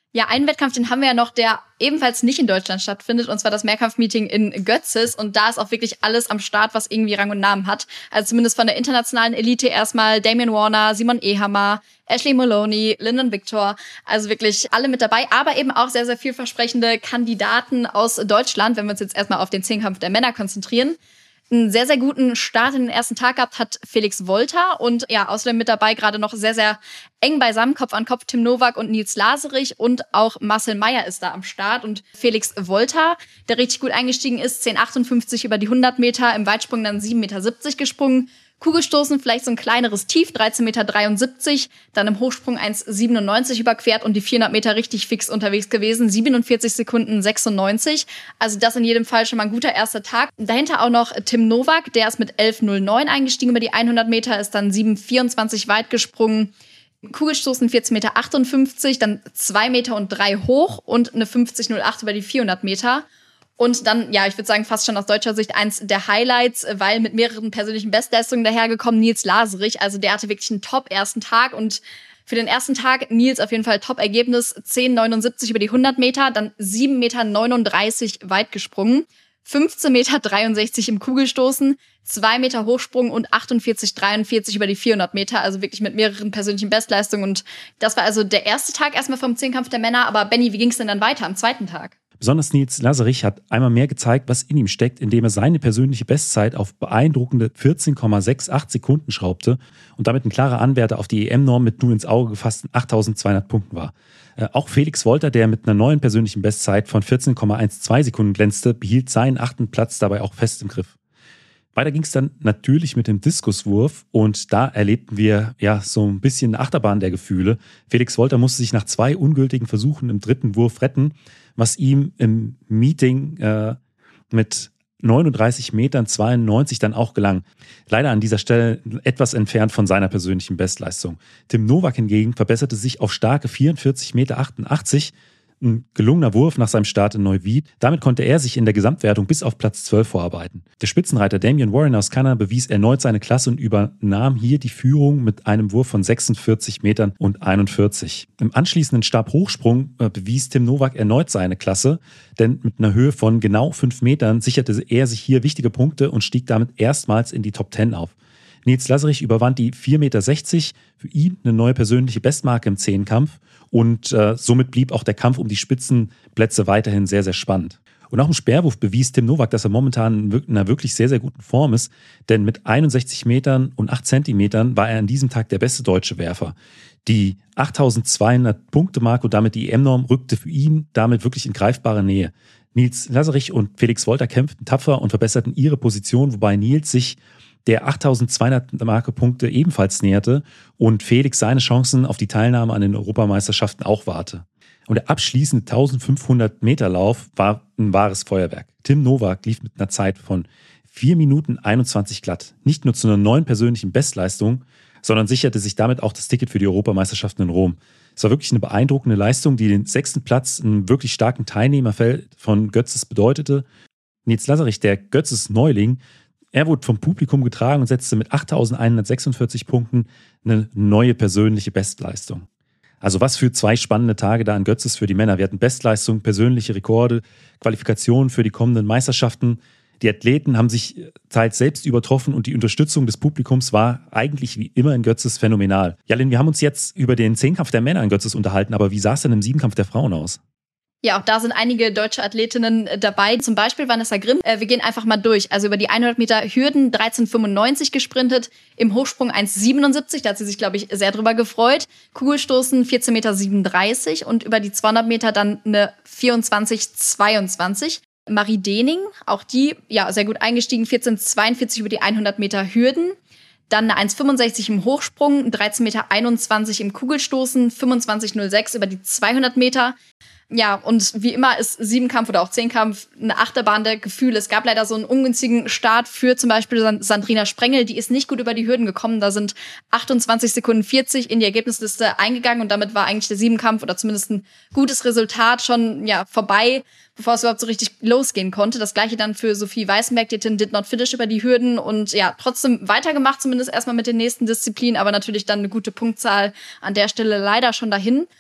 Ja, einen Wettkampf, den haben wir ja noch, der ebenfalls nicht in Deutschland stattfindet, und zwar das Mehrkampfmeeting in Götzis. Und da ist auch wirklich alles am Start, was irgendwie Rang und Namen hat. Also zumindest von der internationalen Elite erstmal Damian Warner, Simon Ehammer, Ashley Maloney, Lyndon Victor. Also wirklich alle mit dabei, aber eben auch sehr, sehr vielversprechende Kandidaten aus Deutschland, wenn wir uns jetzt erstmal auf den Zehnkampf der Männer konzentrieren. Einen sehr, sehr guten Start in den ersten Tag gehabt hat Felix Wolter und ja, außerdem mit dabei gerade noch sehr, sehr eng beisammen, Kopf an Kopf, Tim Nowak und Nils Laserich, und auch Marcel Meyer ist da am Start. Und Felix Wolter, der richtig gut eingestiegen ist, zehn achtundfünfzig über die hundert Meter, im Weitsprung dann sieben Meter siebzig gesprungen. Kugelstoßen vielleicht so ein kleineres Tief, dreizehn Meter dreiundsiebzig, dann im Hochsprung eins siebenundneunzig überquert und die vierhundert Meter richtig fix unterwegs gewesen, siebenundvierzig Sekunden sechsundneunzig. Also das in jedem Fall schon mal ein guter erster Tag. Dahinter auch noch Tim Nowak, der ist mit elf null neun eingestiegen über die hundert Meter, ist dann sieben vierundzwanzig weit gesprungen. Kugelstoßen vierzehn Meter achtundfünfzig, dann zwei Meter und drei hoch und eine fünfzig null acht über die vierhundert Meter. Und dann, ja, ich würde sagen, fast schon aus deutscher Sicht eins der Highlights, weil mit mehreren persönlichen Bestleistungen dahergekommen, Nils Laserich. Also der hatte wirklich einen top-ersten Tag, und für den ersten Tag Nils auf jeden Fall Top-Ergebnis, zehn neunundsiebzig über die hundert Meter, dann sieben Meter neununddreißig weit gesprungen, fünfzehn Meter dreiundsechzig im Kugelstoßen, zwei Meter Hochsprung und achtundvierzig dreiundvierzig über die vierhundert Meter, also wirklich mit mehreren persönlichen Bestleistungen. Und das war also der erste Tag erstmal vom Zehnkampf der Männer. Aber Benni, wie ging es denn dann weiter am zweiten Tag? Besonders Nils Laserich hat einmal mehr gezeigt, was in ihm steckt, indem er seine persönliche Bestzeit auf beeindruckende vierzehn Komma achtundsechzig Sekunden schraubte und damit ein klarer Anwärter auf die E M-Norm mit nun ins Auge gefassten achttausendzweihundert Punkten war. Äh, auch Felix Wolter, der mit einer neuen persönlichen Bestzeit von vierzehn Komma zwölf Sekunden glänzte, behielt seinen achten Platz dabei auch fest im Griff. Weiter ging es dann natürlich mit dem Diskuswurf, und da erlebten wir ja so ein bisschen eine Achterbahn der Gefühle. Felix Wolter musste sich nach zwei ungültigen Versuchen im dritten Wurf retten, was ihm im Meeting äh, mit neununddreißig Metern zweiundneunzig dann auch gelang. Leider an dieser Stelle etwas entfernt von seiner persönlichen Bestleistung. Tim Nowak hingegen verbesserte sich auf starke vierundvierzig Meter achtundachtzig. Ein gelungener Wurf nach seinem Start in Neuwied. Damit konnte er sich in der Gesamtwertung bis auf Platz zwölf vorarbeiten. Der Spitzenreiter Damian Warner aus Kanada bewies erneut seine Klasse und übernahm hier die Führung mit einem Wurf von sechsundvierzig Metern und einundvierzig. Im anschließenden Stabhochsprung bewies Tim Nowak erneut seine Klasse, denn mit einer Höhe von genau fünf Metern sicherte er sich hier wichtige Punkte und stieg damit erstmals in die Top zehn auf. Nils Laserich überwand die vier Meter sechzig, für ihn eine neue persönliche Bestmarke im Zehnkampf, und äh, somit blieb auch der Kampf um die Spitzenplätze weiterhin sehr, sehr spannend. Und auch im Speerwurf bewies Tim Nowak, dass er momentan in einer wirklich sehr, sehr guten Form ist, denn mit einundsechzig Metern und acht Zentimetern war er an diesem Tag der beste deutsche Werfer. Die achttausendzweihundert Punkte Marke und damit die E M-Norm rückte für ihn damit wirklich in greifbare Nähe. Nils Laserich und Felix Wolter kämpften tapfer und verbesserten ihre Position, wobei Nils sich der achttausendzweihundert Marke Punkte ebenfalls näherte und Felix seine Chancen auf die Teilnahme an den Europameisterschaften auch wahrte. Und der abschließende eintausendfünfhundert Meter Lauf war ein wahres Feuerwerk. Tim Nowak lief mit einer Zeit von vier Minuten einundzwanzig glatt. Nicht nur zu einer neuen persönlichen Bestleistung, sondern sicherte sich damit auch das Ticket für die Europameisterschaften in Rom. Es war wirklich eine beeindruckende Leistung, die den sechsten Platz in einem wirklich starken Teilnehmerfeld von Götzis bedeutete. Nils Laserich, der Götzis Neuling, er wurde vom Publikum getragen und setzte mit achttausendeinhundertsechsundvierzig Punkten eine neue persönliche Bestleistung. Also was für zwei spannende Tage da in Götzis für die Männer. Wir hatten Bestleistung, persönliche Rekorde, Qualifikationen für die kommenden Meisterschaften. Die Athleten haben sich teils selbst übertroffen und die Unterstützung des Publikums war eigentlich wie immer in Götzis phänomenal. Jalin, wir haben uns jetzt über den Zehnkampf der Männer in Götzis unterhalten, aber wie sah es denn im Siebenkampf der Frauen aus? Ja, auch da sind einige deutsche Athletinnen dabei. Zum Beispiel Vanessa Grimm. Äh, wir gehen einfach mal durch. Also über die hundert Meter Hürden dreizehn fünfundneunzig gesprintet. Im Hochsprung eins siebenundsiebzig. Da hat sie sich, glaube ich, sehr drüber gefreut. Kugelstoßen vierzehn Meter siebenunddreißig. Und über die zweihundert Meter dann eine vierundzwanzig zweiundzwanzig. Marie Dening, auch die, ja, sehr gut eingestiegen. vierzehn zweiundvierzig über die hundert Meter Hürden. Dann eine eins fünfundsechzig im Hochsprung. dreizehn Meter einundzwanzig im Kugelstoßen. fünfundzwanzig null sechs über die zweihundert Meter. Ja, und wie immer ist Siebenkampf oder auch Zehnkampf eine Achterbahn der Gefühle. Es gab leider so einen ungünstigen Start für zum Beispiel Sandrina Sprengel. Die ist nicht gut über die Hürden gekommen. Da sind achtundzwanzig Sekunden vierzig in die Ergebnisliste eingegangen und damit war eigentlich der Siebenkampf oder zumindest ein gutes Resultat schon ja vorbei, bevor es überhaupt so richtig losgehen konnte. Das gleiche dann für Sophie Weißenberg, die did not finish über die Hürden und ja, trotzdem weitergemacht, zumindest erstmal mit den nächsten Disziplinen, aber natürlich dann eine gute Punktzahl an der Stelle leider schon dahin.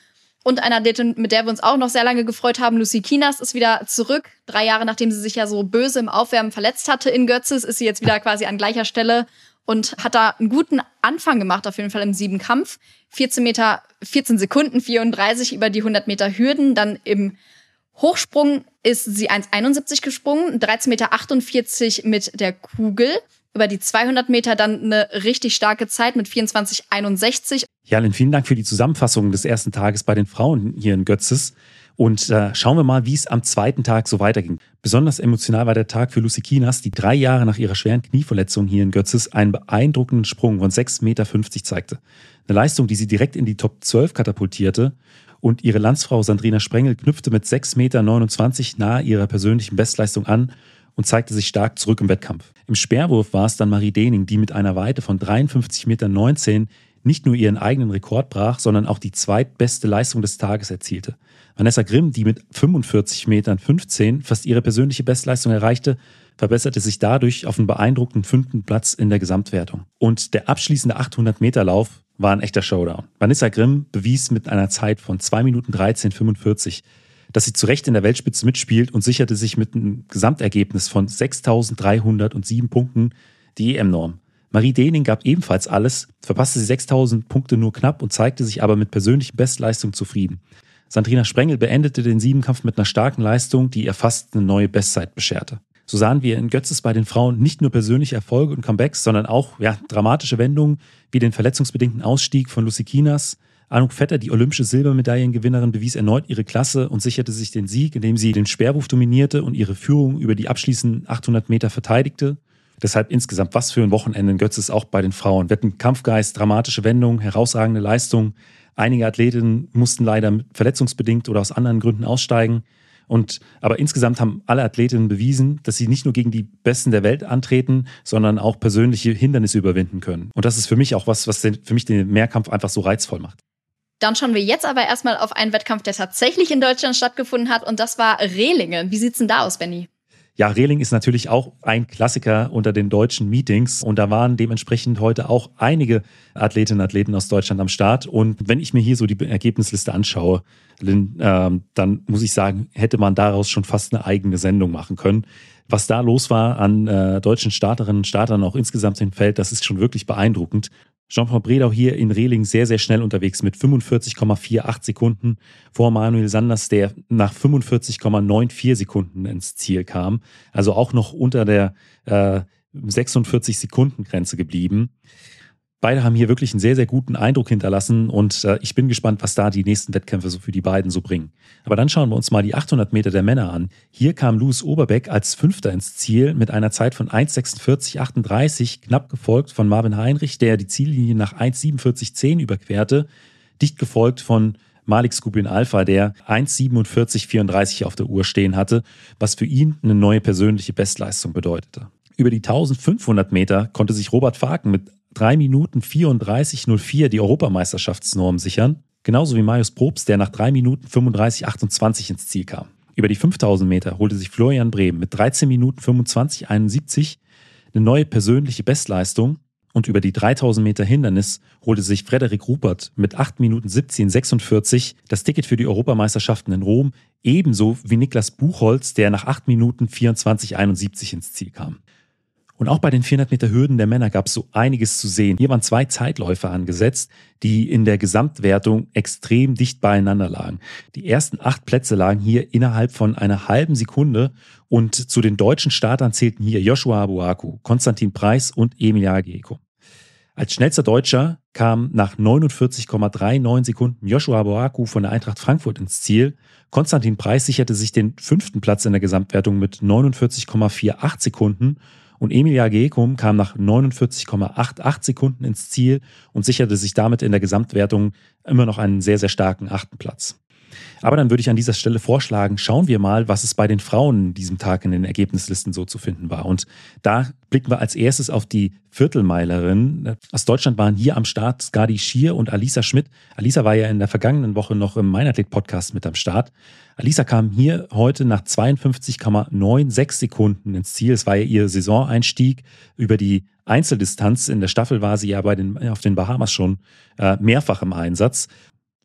Und eine Athletin, mit der wir uns auch noch sehr lange gefreut haben, Lucy Kinas, ist wieder zurück. Drei Jahre, nachdem sie sich ja so böse im Aufwärmen verletzt hatte in Götzis, ist sie jetzt wieder quasi an gleicher Stelle und hat da einen guten Anfang gemacht, auf jeden Fall im Siebenkampf. vierzehn Meter, vierzehn Sekunden vierunddreißig über die hundert Meter Hürden. Dann im Hochsprung ist sie eins einundsiebzig gesprungen, dreizehn Meter achtundvierzig mit der Kugel. Über die zweihundert Meter dann eine richtig starke Zeit mit vierundzwanzig einundsechzig. Jalin, vielen Dank für die Zusammenfassung des ersten Tages bei den Frauen hier in Götzis. Und äh, schauen wir mal, wie es am zweiten Tag so weiterging. Besonders emotional war der Tag für Lucy Kinas, die drei Jahre nach ihrer schweren Knieverletzung hier in Götzis einen beeindruckenden Sprung von sechs Meter fünfzig zeigte. Eine Leistung, die sie direkt in die Top zwölf katapultierte. Und ihre Landsfrau Sandrina Sprengel knüpfte mit sechs Meter neunundzwanzig nahe ihrer persönlichen Bestleistung an und zeigte sich stark zurück im Wettkampf. Im Speerwurf war es dann Marie Dening, die mit einer Weite von dreiundfünfzig Meter neunzehn nicht nur ihren eigenen Rekord brach, sondern auch die zweitbeste Leistung des Tages erzielte. Vanessa Grimm, die mit fünfundvierzig Meter fünfzehn fast ihre persönliche Bestleistung erreichte, verbesserte sich dadurch auf einen beeindruckenden fünften Platz in der Gesamtwertung. Und der abschließende achthundert Meter Lauf war ein echter Showdown. Vanessa Grimm bewies mit einer Zeit von zwei Minuten dreizehn fünfundvierzig, dass sie zu Recht in der Weltspitze mitspielt und sicherte sich mit einem Gesamtergebnis von sechstausenddreihundertsieben Punkten die E M-Norm. Marie Dening gab ebenfalls alles, verpasste sie sechstausend Punkte nur knapp und zeigte sich aber mit persönlichen Bestleistungen zufrieden. Sandrina Sprengel beendete den Siebenkampf mit einer starken Leistung, die ihr fast eine neue Bestzeit bescherte. So sahen wir in Götzis bei den Frauen nicht nur persönliche Erfolge und Comebacks, sondern auch ja, dramatische Wendungen wie den verletzungsbedingten Ausstieg von Lucy Kinas. Anouk Vetter, die olympische Silbermedaillengewinnerin, bewies erneut ihre Klasse und sicherte sich den Sieg, indem sie den Speerwurf dominierte und ihre Führung über die abschließenden achthundert Meter verteidigte. Deshalb insgesamt was für ein Wochenende in Götzis auch bei den Frauen. Wetten, Kampfgeist, dramatische Wendungen, herausragende Leistungen. Einige Athletinnen mussten leider verletzungsbedingt oder aus anderen Gründen aussteigen. Und, aber insgesamt haben alle Athletinnen bewiesen, dass sie nicht nur gegen die Besten der Welt antreten, sondern auch persönliche Hindernisse überwinden können. Und das ist für mich auch was, was den, für mich den Mehrkampf einfach so reizvoll macht. Dann schauen wir jetzt aber erstmal auf einen Wettkampf, der tatsächlich in Deutschland stattgefunden hat. Und das war Rehlingen. Wie sieht's denn da aus, Benni? Ja, Rehling ist natürlich auch ein Klassiker unter den deutschen Meetings und da waren dementsprechend heute auch einige Athletinnen und Athleten aus Deutschland am Start. Und wenn ich mir hier so die Ergebnisliste anschaue, Lynn, ähm, dann muss ich sagen, hätte man daraus schon fast eine eigene Sendung machen können. Was da los war an äh, deutschen Starterinnen und Startern auch insgesamt im Feld, das ist schon wirklich beeindruckend. Jean-Paul Bredau hier in Rehling sehr, sehr schnell unterwegs mit fünfundvierzig Komma achtundvierzig Sekunden vor Manuel Sanders, der nach fünfundvierzig Komma vierundneunzig Sekunden ins Ziel kam. Also auch noch unter der äh, sechsundvierzig Sekunden Grenze geblieben. Beide haben hier wirklich einen sehr, sehr guten Eindruck hinterlassen und äh, ich bin gespannt, was da die nächsten Wettkämpfe so für die beiden so bringen. Aber dann schauen wir uns mal die achthundert Meter der Männer an. Hier kam Louis Oberbeck als Fünfter ins Ziel mit einer Zeit von eins sechsundvierzig achtunddreißig, knapp gefolgt von Marvin Heinrich, der die Ziellinie nach eins siebenundvierzig zehn überquerte, dicht gefolgt von Malik Skupin Alpha, der eins siebenundvierzig vierunddreißig auf der Uhr stehen hatte, was für ihn eine neue persönliche Bestleistung bedeutete. Über die eintausendfünfhundert Meter konnte sich Robert Faken mit drei Minuten vierunddreißig null vier die Europameisterschaftsnorm sichern, genauso wie Marius Probst, der nach drei Minuten fünfunddreißig achtundzwanzig ins Ziel kam. Über die fünftausend Meter holte sich Florian Brehm mit dreizehn Minuten fünfundzwanzig einundsiebzig eine neue persönliche Bestleistung und über die dreitausend Meter Hindernis holte sich Frederik Rupert mit acht Minuten siebzehn sechsundvierzig das Ticket für die Europameisterschaften in Rom, ebenso wie Niklas Buchholz, der nach acht Minuten vierundzwanzig einundsiebzig ins Ziel kam. Und auch bei den vierhundert Meter Hürden der Männer gab es so einiges zu sehen. Hier waren zwei Zeitläufe angesetzt, die in der Gesamtwertung extrem dicht beieinander lagen. Die ersten acht Plätze lagen hier innerhalb von einer halben Sekunde und zu den deutschen Startern zählten hier Joshua Abuaku, Konstantin Preis und Emil Jagieco. Als schnellster Deutscher kam nach neunundvierzig Komma neununddreißig Sekunden Joshua Abuaku von der Eintracht Frankfurt ins Ziel. Konstantin Preis sicherte sich den fünften Platz in der Gesamtwertung mit neunundvierzig Komma achtzig Sekunden. Und Emil Jagieco kam nach neunundvierzig Komma achtundachtzig Sekunden ins Ziel und sicherte sich damit in der Gesamtwertung immer noch einen sehr, sehr starken achten Platz. Aber dann würde ich an dieser Stelle vorschlagen, schauen wir mal, was es bei den Frauen in diesem Tag in den Ergebnislisten so zu finden war. Und da blicken wir als erstes auf die Viertelmeilerinnen. Aus Deutschland waren hier am Start Skadi Schier und Alisa Schmidt. Alisa war ja in der vergangenen Woche noch im Meinathlet-Podcast mit am Start. Alisa kam hier heute nach zweiundfünfzig Komma sechsundneunzig Sekunden ins Ziel. Es war ja ihr Saisoneinstieg. Über die Einzeldistanz in der Staffel war sie ja bei den, auf den Bahamas schon äh, mehrfach im Einsatz.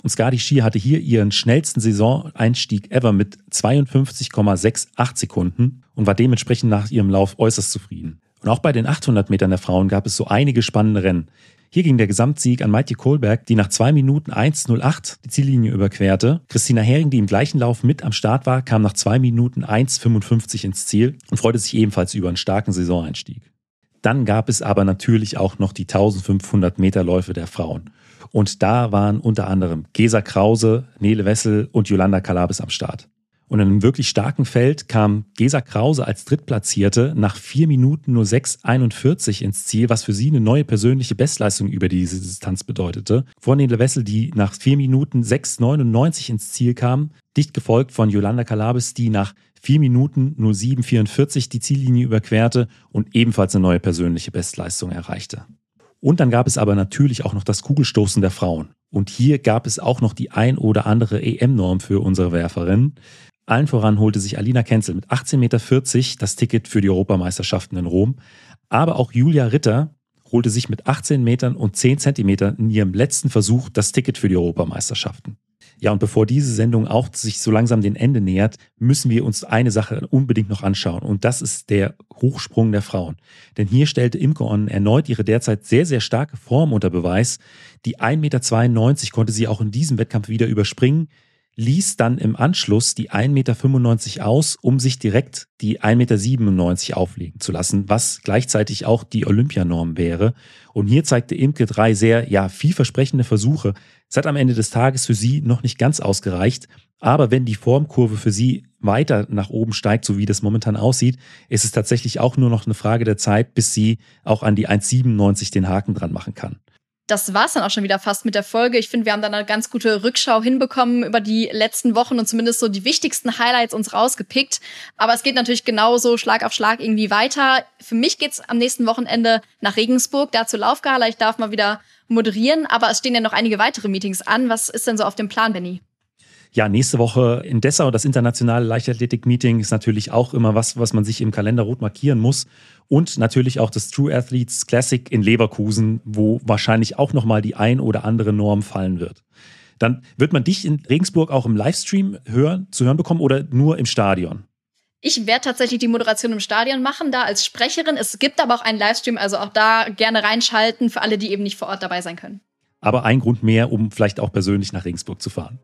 Und Skadi Shier hatte hier ihren schnellsten Saisoneinstieg ever mit zweiundfünfzig Komma achtundsechzig Sekunden und war dementsprechend nach ihrem Lauf äußerst zufrieden. Und auch bei den achthundert Metern der Frauen gab es so einige spannende Rennen. Hier ging der Gesamtsieg an Maite Kolberg, die nach zwei Minuten eins null acht die Ziellinie überquerte. Christina Hering, die im gleichen Lauf mit am Start war, kam nach zwei Minuten eins fünfundfünfzig ins Ziel und freute sich ebenfalls über einen starken Saisoneinstieg. Dann gab es aber natürlich auch noch die eintausendfünfhundert Meter Läufe der Frauen. Und da waren unter anderem Gesa Krause, Nele Wessel und Jolanda Kalabis am Start. Und in einem wirklich starken Feld kam Gesa Krause als Drittplatzierte nach vier Minuten nur sechs einundvierzig ins Ziel, was für sie eine neue persönliche Bestleistung über diese Distanz bedeutete. Vor Nele Wessel, die nach vier Minuten sechs neunundneunzig ins Ziel kam, dicht gefolgt von Jolanda Kalabis, die nach vier Minuten nur sieben vierundvierzig die Ziellinie überquerte und ebenfalls eine neue persönliche Bestleistung erreichte. Und dann gab es aber natürlich auch noch das Kugelstoßen der Frauen. Und hier gab es auch noch die ein oder andere E M-Norm für unsere Werferinnen. Allen voran holte sich Alina Kenzel mit achtzehn Meter vierzig das Ticket für die Europameisterschaften in Rom. Aber auch Julia Ritter holte sich mit achtzehn Metern und zehn Zentimetern in ihrem letzten Versuch das Ticket für die Europameisterschaften. Ja, und bevor diese Sendung auch sich so langsam dem Ende nähert, müssen wir uns eine Sache unbedingt noch anschauen. Und das ist der Hochsprung der Frauen. Denn hier stellte Imke Onnen erneut ihre derzeit sehr, sehr starke Form unter Beweis. Die ein Meter zweiundneunzig konnte sie auch in diesem Wettkampf wieder überspringen, ließ dann im Anschluss die ein Meter fünfundneunzig aus, um sich direkt die ein Meter siebenundneunzig auflegen zu lassen, was gleichzeitig auch die Olympianorm wäre. Und hier zeigte Imke drei sehr, ja, vielversprechende Versuche. Es hat am Ende des Tages für sie noch nicht ganz ausgereicht, aber wenn die Formkurve für sie weiter nach oben steigt, so wie das momentan aussieht, ist es tatsächlich auch nur noch eine Frage der Zeit, bis sie auch an die eins siebenundneunzig den Haken dran machen kann. Das war's dann auch schon wieder fast mit der Folge. Ich finde, wir haben dann eine ganz gute Rückschau hinbekommen über die letzten Wochen und zumindest so die wichtigsten Highlights uns rausgepickt. Aber es geht natürlich genauso Schlag auf Schlag irgendwie weiter. Für mich geht's am nächsten Wochenende nach Regensburg, da zur Laufgala. Ich darf mal wieder moderieren, aber es stehen ja noch einige weitere Meetings an. Was ist denn so auf dem Plan, Benni? Ja, nächste Woche in Dessau, das internationale Leichtathletik-Meeting ist natürlich auch immer was, was man sich im Kalender rot markieren muss. Und natürlich auch das True Athletes Classic in Leverkusen, wo wahrscheinlich auch nochmal die ein oder andere Norm fallen wird. Dann wird man dich in Regensburg auch im Livestream hören, zu hören bekommen oder nur im Stadion? Ich werde tatsächlich die Moderation im Stadion machen, da als Sprecherin. Es gibt aber auch einen Livestream, also auch da gerne reinschalten für alle, die eben nicht vor Ort dabei sein können. Aber ein Grund mehr, um vielleicht auch persönlich nach Regensburg zu fahren.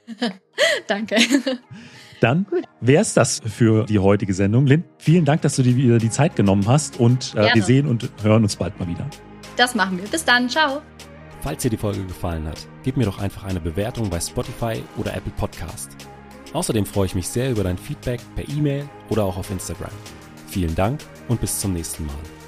Danke. Dann wäre es das für die heutige Sendung. Lynn, vielen Dank, dass du dir wieder die Zeit genommen hast und äh, wir sehen und hören uns bald mal wieder. Das machen wir. Bis dann. Ciao. Falls dir die Folge gefallen hat, gib mir doch einfach eine Bewertung bei Spotify oder Apple Podcast. Außerdem freue ich mich sehr über dein Feedback per E-Mail oder auch auf Instagram. Vielen Dank und bis zum nächsten Mal.